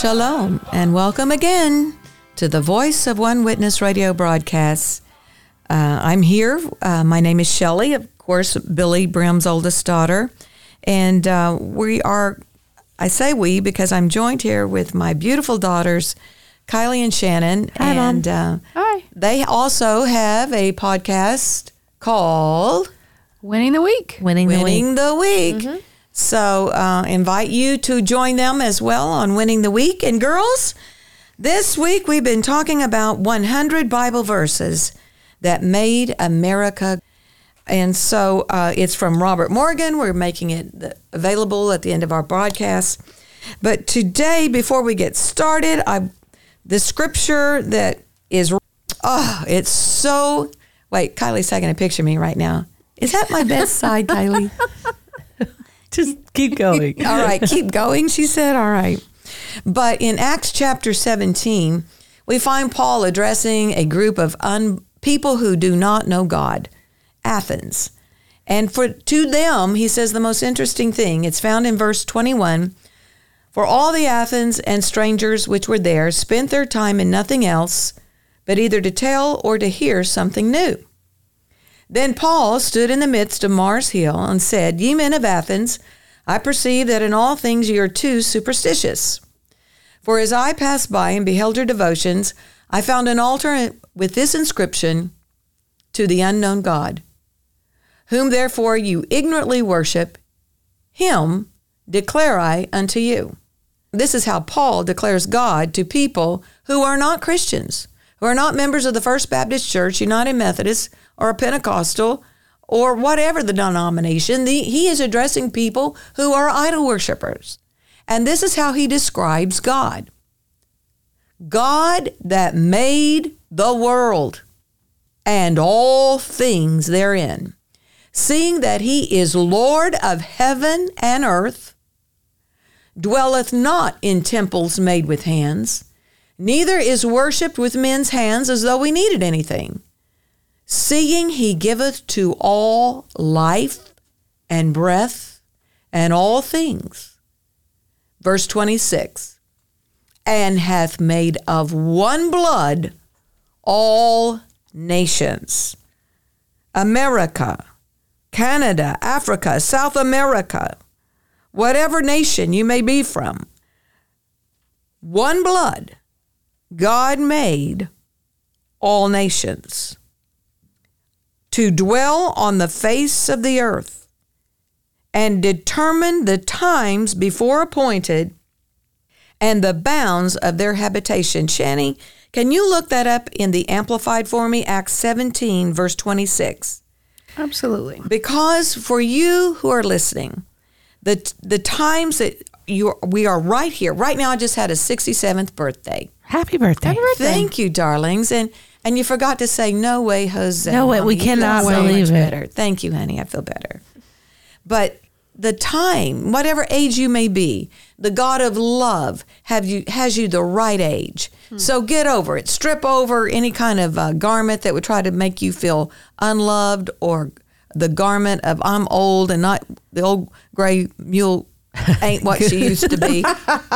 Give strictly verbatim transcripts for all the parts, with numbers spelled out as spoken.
Shalom, and welcome again to the Voice of One Witness radio broadcast. Uh, I'm here. Uh, my name is Shelley, of course, Billy Brim's oldest daughter. And uh, we are, I say we because I'm joined here with my beautiful daughters, Kylie and Shannon. Hi, and Mom. Uh, Hi. They also have a podcast called Winning the Week. Winning the Winning Week. the Week. Mm-hmm. So uh, invite you to join them as well on Winning the Week. And girls, this week we've been talking about one hundred Bible verses that made America. And so uh, it's from Robert Morgan. We're making it available at the end of our broadcast. But today, before we get started, I, the scripture that is, oh, it's so, wait, Kylie's taking a picture of me right now. Is that my bedside, Kylie? Just keep going. All right, keep going, she said. All right. But in Acts chapter seventeen, we find Paul addressing a group of un- people who do not know God, Athens. And for to them, he says the most interesting thing. It's found in verse twenty-one. For all the Athens and strangers which were there spent their time in nothing else, but either to tell or to hear something new. Then Paul stood in the midst of Mars Hill and said, Ye men of Athens, I perceive that in all things ye are too superstitious. For as I passed by and beheld your devotions, I found an altar with this inscription, To the unknown God, whom therefore you ignorantly worship, him declare I unto you. This is how Paul declares God to people who are not Christians, who are not members of the First Baptist Church, United Methodist, or a Pentecostal, or whatever the denomination. The, he is addressing people who are idol worshipers. And this is how he describes God. God that made the world and all things therein, seeing that he is Lord of heaven and earth, dwelleth not in temples made with hands, neither is worshipped with men's hands as though we needed anything, seeing he giveth to all life and breath and all things. Verse twenty-six, and hath made of one blood all nations, America, Canada, Africa, South America, whatever nation you may be from, one blood, God made all nations to dwell on the face of the earth, and determined the times before appointed and the bounds of their habitation. Shani, can you look that up in the Amplified for me? Acts seventeen, verse twenty-six. Absolutely. Because for you who are listening, the the times that you we are right here. Right now, I just had a sixty-seventh birthday. Happy birthday. Happy birthday. Thank you, darlings. And and you forgot to say, no way, Jose. No way, we You cannot feel so believe much it. better. Thank you, honey. I feel better. But the time, whatever age you may be, the God of love have you has you the right age. Hmm. So get over it. Strip over any kind of uh, garment that would try to make you feel unloved, or the garment of I'm old and not the old gray mule ain't what she used to be.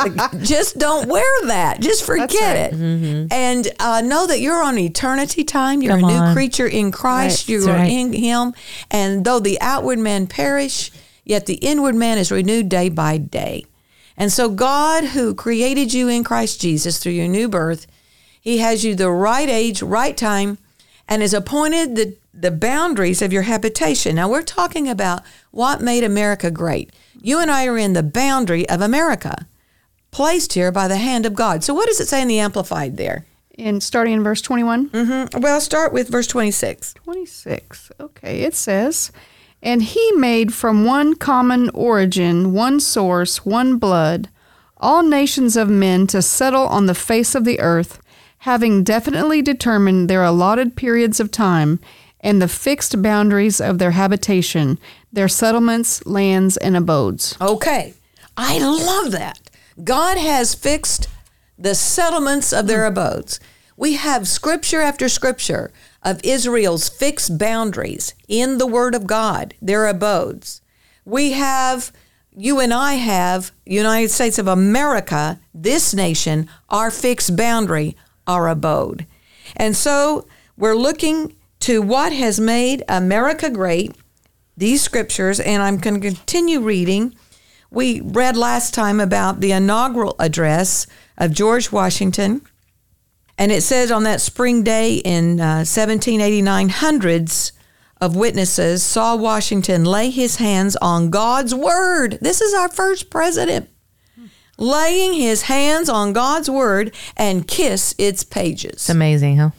Just don't wear that. Just forget right. it. Mm-hmm. And uh, know that you're on eternity time. You're Come a new on. creature in Christ. Right. You That's are right. in him. And though the outward man perish, yet the inward man is renewed day by day. And so God, who created you in Christ Jesus through your new birth, he has you the right age, right time, and has appointed the, the boundaries of your habitation. Now, we're talking about what made America great. You and I are in the boundary of America, placed here by the hand of God. So what does it say in the Amplified there? In starting in verse twenty-one? Mm-hmm. Well, start with verse twenty-six. twenty-six. Okay, it says, And he made from one common origin, one source, one blood, all nations of men to settle on the face of the earth, having definitely determined their allotted periods of time and the fixed boundaries of their habitation, their settlements, lands, and abodes. Okay. I love that. God has fixed the settlements of their abodes. We have scripture after scripture of Israel's fixed boundaries in the Word of God, their abodes. We have you and I have, United States of America, this nation, our fixed boundary, our abode. And so we're looking to what has made America great, these scriptures, and I'm going to continue reading. We read last time about the inaugural address of George Washington, and it says on that spring day in uh, seventeen eighty-nine, hundreds of witnesses saw Washington lay his hands on God's word. This is our first president, laying his hands on God's word and kiss its pages. It's amazing, huh?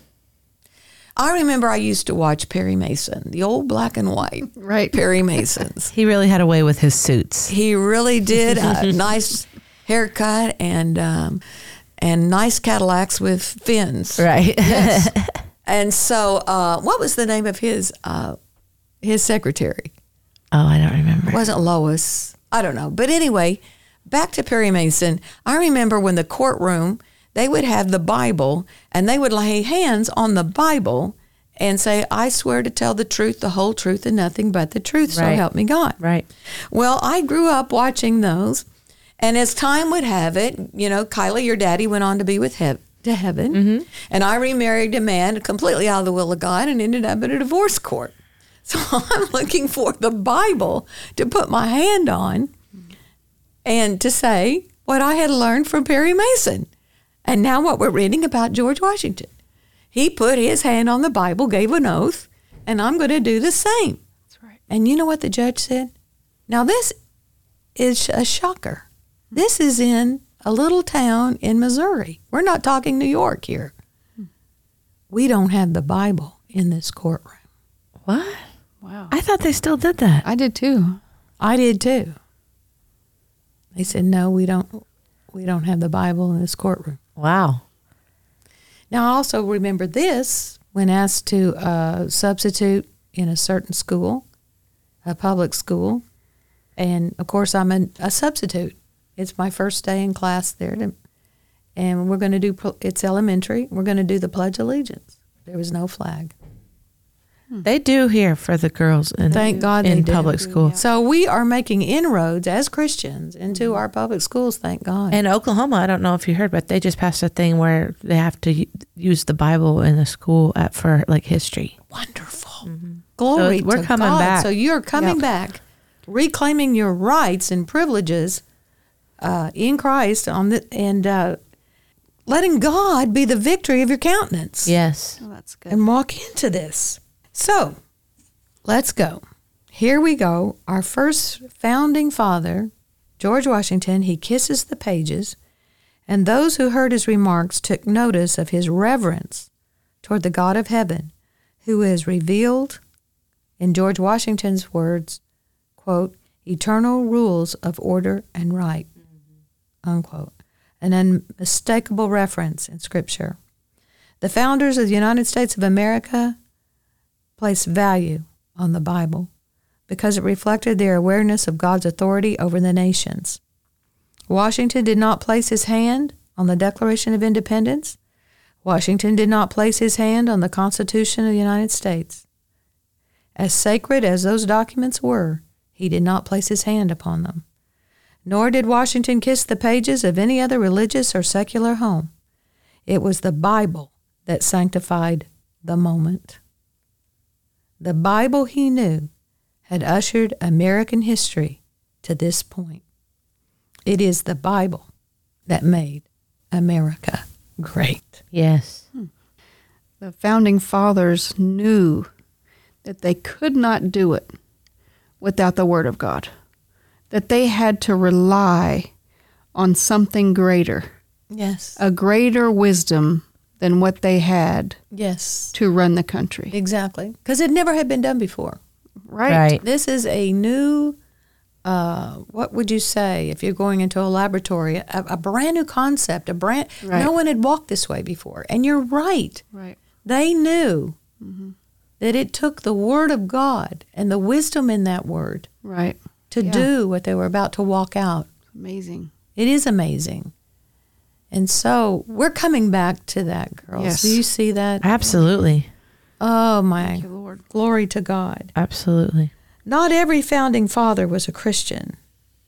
I remember I used to watch Perry Mason, the old black and white Right. Perry Masons. He really had a way with his suits. He really did. A nice haircut and um, and nice Cadillacs with fins. Right. Yes. And so, uh, what was the name of his uh, his secretary? Oh, I don't remember. It wasn't Lois. I don't know. But anyway, back to Perry Mason. I remember when the courtroom, they would have the Bible, and they would lay hands on the Bible and say, I swear to tell the truth, the whole truth, and nothing but the truth, so Right. help me God. Right. Well, I grew up watching those, and as time would have it, you know, Kylie, your daddy, went on to be with heaven. To heaven, mm-hmm. and I remarried a man completely out of the will of God and ended up in a divorce court. So I'm looking for the Bible to put my hand on and to say what I had learned from Perry Mason. And now what we're reading about George Washington. He put his hand on the Bible, gave an oath, and I'm going to do the same. That's right. And you know what the judge said? Now this is a shocker. This is in a little town in Missouri. We're not talking New York here. We don't have the Bible in this courtroom. What? Wow. I thought they still did that. I did too. I did too. They said, no, we don't we don't have the Bible in this courtroom. Wow. Now, I also remember this when asked to uh, substitute in a certain school, a public school. And, of course, I'm a, a substitute. It's my first day in class there. To, and we're going to do, it's elementary. We're going to do the Pledge of Allegiance. There was no flag. They do here for the girls in, Thank God in they do. public school. So we are making inroads as Christians into our public schools, thank God. In Oklahoma, I don't know if you heard, but they just passed a thing where they have to use the Bible in the school at, for like history. Wonderful. Mm-hmm. Glory So we're to coming God. back. So you're coming Yep. back, reclaiming your rights and privileges uh, in Christ on the, and uh, letting God be the victory of your countenance. Yes. Oh, that's good. And walk into this. So let's go. Here we go. Our first founding father, George Washington, he kisses the pages, and those who heard his remarks took notice of his reverence toward the God of heaven, who is revealed, in George Washington's words, quote, eternal rules of order and right, unquote, an unmistakable reference in Scripture. The founders of the United States of America placed value on the Bible because it reflected their awareness of God's authority over the nations. Washington did not place his hand on the Declaration of Independence. Washington did not place his hand on the Constitution of the United States. As sacred as those documents were, he did not place his hand upon them. Nor did Washington kiss the pages of any other religious or secular home. It was the Bible that sanctified the moment. The Bible, he knew, had ushered American history to this point. It is the Bible that made America great. Yes. The founding fathers knew that they could not do it without the Word of God, that they had to rely on something greater, Yes. a greater wisdom than what they had Yes. to run the country. Exactly. Because it never had been done before. Right. Right. This is a new, uh, what would you say if you're going into a laboratory, a, a brand new concept, a brand, Right. no one had walked this way before. And you're right. Right. They knew Mm-hmm. that it took the Word of God and the wisdom in that Word Right. to Yeah. do what they were about to walk out. Amazing. It is amazing. And so we're coming back to that, girls. Yes. Do you see that? Absolutely. Oh, my. Thank you, Lord. Glory to God. Absolutely. Not every founding father was a Christian,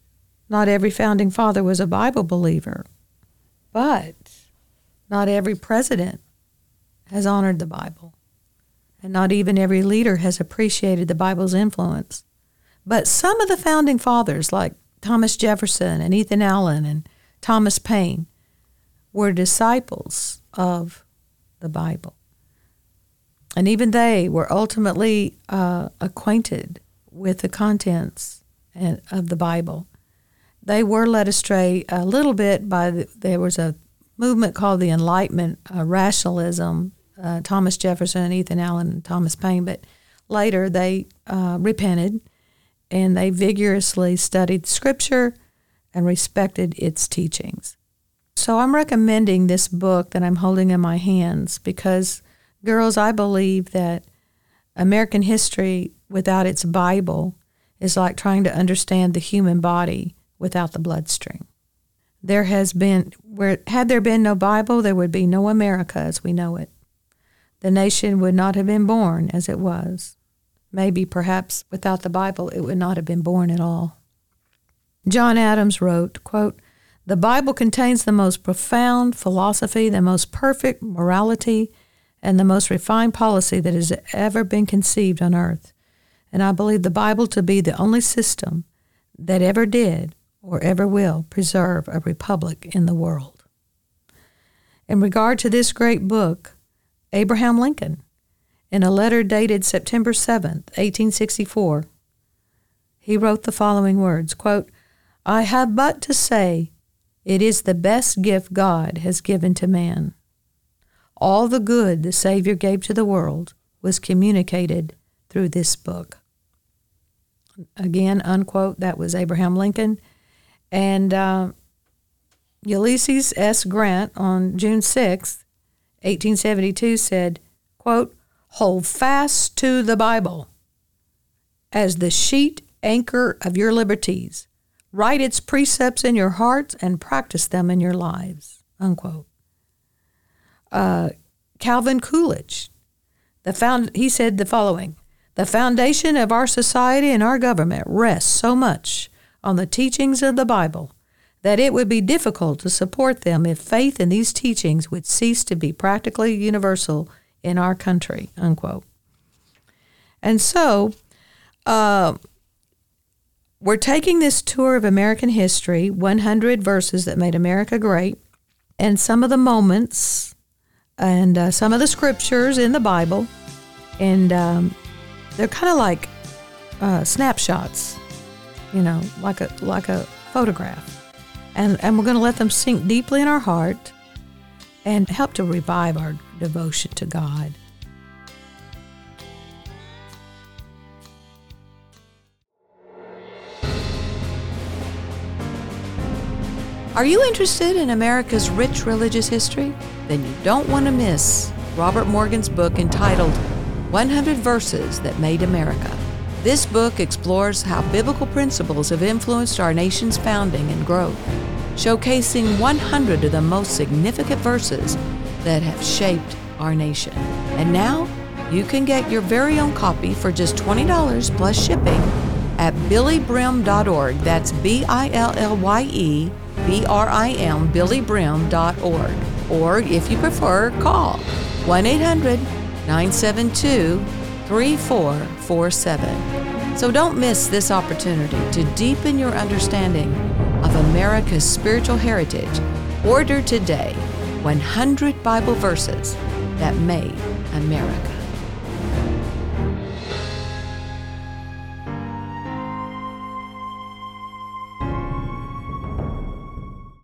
not every founding father was a Bible believer, but not every president has honored the Bible, and not even every leader has appreciated the Bible's influence. But some of the founding fathers, like Thomas Jefferson and Ethan Allen and Thomas Paine, were disciples of the Bible. And even they were ultimately uh, acquainted with the contents and, of the Bible. They were led astray a little bit by, the, there was a movement called the Enlightenment uh, rationalism, uh, Thomas Jefferson, Ethan Allen, and Thomas Paine, but later they uh, repented and they vigorously studied Scripture and respected its teachings. So I'm recommending this book that I'm holding in my hands because, girls, I believe that American history without its Bible is like trying to understand the human body without the bloodstream. There has been, where had there been no Bible, there would be no America as we know it. The nation would not have been born as it was. Maybe, perhaps, without the Bible, it would not have been born at all. John Adams wrote, quote, "The Bible contains the most profound philosophy, the most perfect morality, and the most refined policy that has ever been conceived on earth. And I believe the Bible to be the only system that ever did or ever will preserve a republic in the world." In regard to this great book, Abraham Lincoln, in a letter dated September seventh, eighteen sixty-four, he wrote the following words, quote, "I have but to say, it is the best gift God has given to man. All the good the Savior gave to the world was communicated through this book." Again, unquote, that was Abraham Lincoln. And uh, Ulysses S. Grant on June sixth, eighteen seventy-two said, quote, "Hold fast to the Bible as the sheet anchor of your liberties. Write its precepts in your hearts and practice them in your lives," unquote. Uh, Calvin Coolidge, the found, he said the following, "The foundation of our society and our government rests so much on the teachings of the Bible that it would be difficult to support them if faith in these teachings would cease to be practically universal in our country," unquote. And so, uh, we're taking this tour of American history, one hundred verses that made America great, and some of the moments and uh, some of the scriptures in the Bible, and um, they're kind of like uh, snapshots, you know, like a like a photograph. And, and we're going to let them sink deeply in our heart and help to revive our devotion to God. Are you interested in America's rich religious history? Then you don't want to miss Robert Morgan's book entitled one hundred verses That Made America. This book explores how biblical principles have influenced our nation's founding and growth, showcasing one hundred of the most significant verses that have shaped our nation. And now you can get your very own copy for just twenty dollars plus shipping at billy brim dot org. That's B I L L Y E B R I M, billy brim dot org. Or if you prefer, call one eight hundred nine seven two three four four seven. So don't miss this opportunity to deepen your understanding of America's spiritual heritage. Order today one hundred Bible verses that made America.